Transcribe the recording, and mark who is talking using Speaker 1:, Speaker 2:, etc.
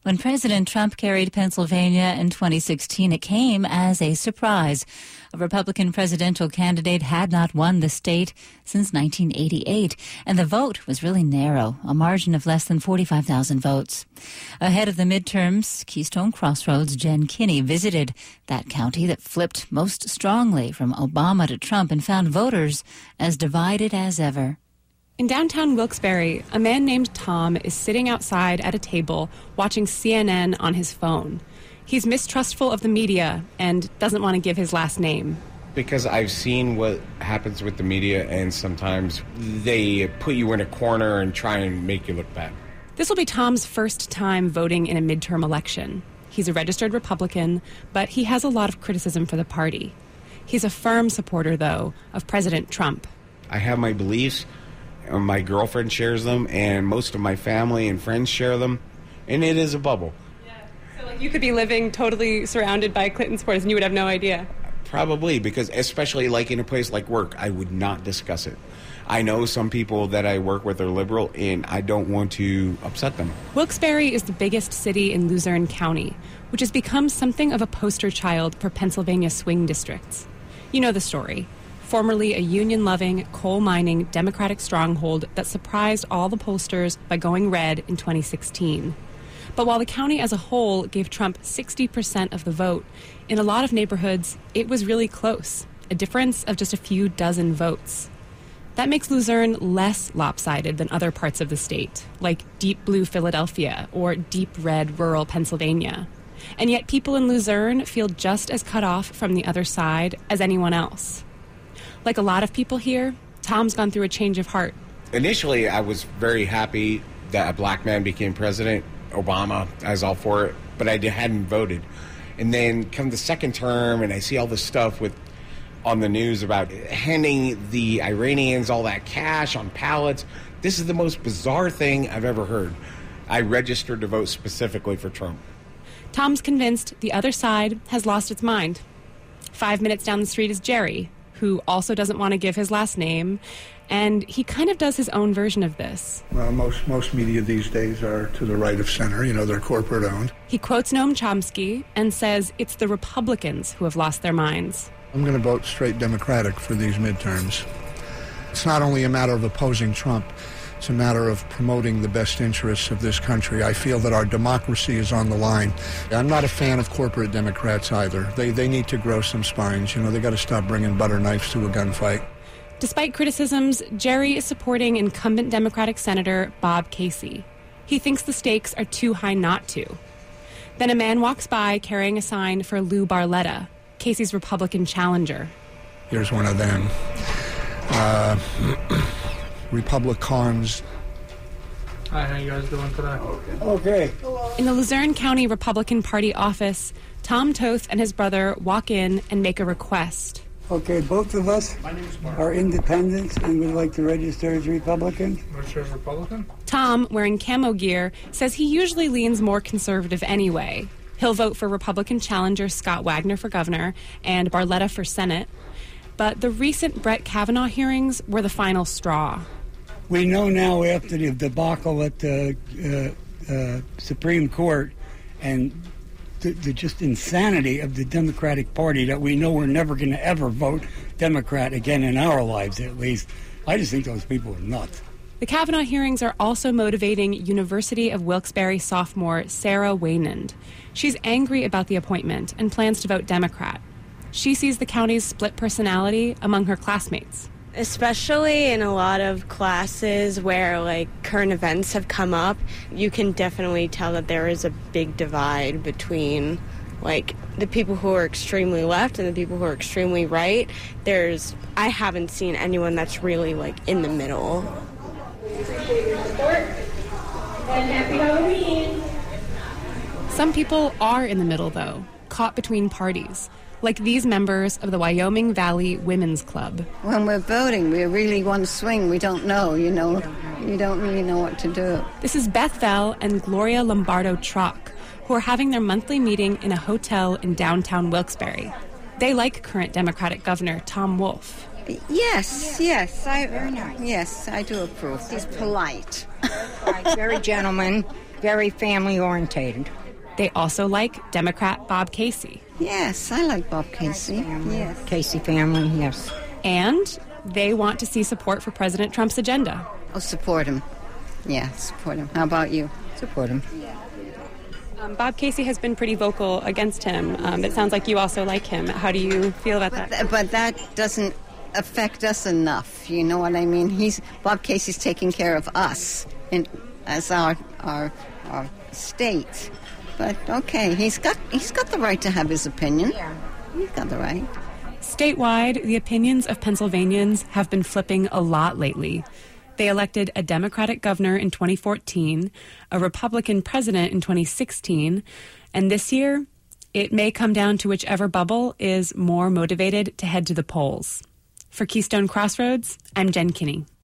Speaker 1: When President Trump carried Pennsylvania in 2016, it came as a surprise. A Republican presidential candidate had not won the state since 1988, and the vote was really narrow, a margin of less than 45,000 votes. Ahead of the midterms, Keystone Crossroads' Jen Kinney visited that county that flipped most strongly from Obama to Trump and found voters as divided as ever.
Speaker 2: In downtown Wilkes-Barre, a man named Tom is sitting outside at a table watching CNN on his phone. He's mistrustful of the media and doesn't want to give his last name.
Speaker 3: Because I've seen what happens with the media, and sometimes they put you in a corner and try and make you look bad.
Speaker 2: This will be Tom's first time voting in a midterm election. He's a registered Republican, but he has a lot of criticism for the party. He's a firm supporter, though, of President Trump.
Speaker 3: I have my beliefs. My girlfriend shares them, and most of my family and friends share them, and it is a bubble.
Speaker 2: Yeah. So, like, you could be living totally surrounded by Clinton supporters, and you would have no idea.
Speaker 3: Probably, because especially like in a place like work, I would not discuss it. I know some people that I work with are liberal, and I don't want to upset them. Wilkes-Barre
Speaker 2: is the biggest city in Luzerne County, which has become something of a poster child for Pennsylvania swing districts. You know the story. Formerly a union-loving, coal-mining Democratic stronghold that surprised all the pollsters by going red in 2016. But while the county as a whole gave Trump 60% of the vote, in a lot of neighborhoods, it was really close, a difference of just a few dozen votes. That makes Luzerne less lopsided than other parts of the state, like deep blue Philadelphia or deep red rural Pennsylvania. And yet people in Luzerne feel just as cut off from the other side as anyone else. Like a lot of people here, Tom's gone through a change of heart.
Speaker 3: Initially, I was very happy that a black man became president. Obama, I was all for it, but I hadn't voted. And then come the second term, and I see all this stuff on the news about handing the Iranians all that cash on pallets. This is the most bizarre thing I've ever heard. I registered to vote specifically for Trump.
Speaker 2: Tom's convinced the other side has lost its mind. 5 minutes down the street is Jerry, who also doesn't want to give his last name, and he kind of does his own version of this.
Speaker 4: Well, most media these days are to the right of center. You know, they're corporate-owned.
Speaker 2: He quotes Noam Chomsky and says it's the Republicans who have lost their minds.
Speaker 4: I'm going to vote straight Democratic for these midterms. It's not only a matter of opposing Trump, it's a matter of promoting the best interests of this country. I feel that our democracy is on the line. I'm not a fan of corporate Democrats either. They need to grow some spines. You know, they got to stop bringing butter knives to a gunfight.
Speaker 2: Despite criticisms, Jerry is supporting incumbent Democratic Senator Bob Casey. He thinks the stakes are too high not to. Then a man walks by carrying a sign for Lou Barletta, Casey's Republican challenger.
Speaker 4: Here's one of them. Republicans.
Speaker 5: Hi, how you guys doing today?
Speaker 4: Okay.
Speaker 2: In the Luzerne County Republican Party office, Tom Toth and his brother walk in and make a request.
Speaker 6: Okay, both of us are independents and would like to register as Republicans.
Speaker 5: Register as Republican?
Speaker 2: Tom, wearing camo gear, says he usually leans more conservative anyway. He'll vote for Republican challenger Scott Wagner for governor and Barletta for Senate. But the recent Brett Kavanaugh hearings were the final straw.
Speaker 6: We know now after the debacle at the Supreme Court and the just insanity of the Democratic Party that we know we're never going to ever vote Democrat again in our lives, at least. I just think those people are nuts.
Speaker 2: The Kavanaugh hearings are also motivating University of Wilkes-Barre sophomore Sarah Waynand. She's angry about the appointment and plans to vote Democrat. She sees the county's split personality among her classmates.
Speaker 7: Especially in a lot of classes where, like, current events have come up, you can definitely tell that there is a big divide between, like, the people who are extremely left and the people who are extremely right. I haven't seen anyone that's really, like, in the middle.
Speaker 2: Some people are in the middle, though, caught between parties. Like these members of the Wyoming Valley Women's Club.
Speaker 8: When we're voting, we're really one swing. We don't know, you know. You don't really know what to do.
Speaker 2: This is Beth Vell and Gloria Lombardo-Trock, who are having their monthly meeting in a hotel in downtown Wilkes-Barre. They like current Democratic Governor Tom Wolf.
Speaker 8: Yes, very nice. Yes, I do approve. He's polite.
Speaker 9: Very gentleman. very family-orientated.
Speaker 2: They also like Democrat Bob Casey.
Speaker 8: Yes, I like Bob Casey.
Speaker 9: Yes. Casey family, yes.
Speaker 2: And they want to see support for President Trump's agenda.
Speaker 8: Oh, support him. Yeah, support him. How about you?
Speaker 9: Support him.
Speaker 2: Bob Casey has been pretty vocal against him. It sounds like you also like him. How do you feel about that?
Speaker 8: But that doesn't affect us enough. You know what I mean? Bob Casey's taking care of us as our state. But okay, he's got the right to have his opinion.
Speaker 9: Yeah.
Speaker 8: He's got the right.
Speaker 2: Statewide, the opinions of Pennsylvanians have been flipping a lot lately. They elected a Democratic governor in 2014, a Republican president in 2016, and this year, it may come down to whichever bubble is more motivated to head to the polls. For Keystone Crossroads, I'm Jen Kinney.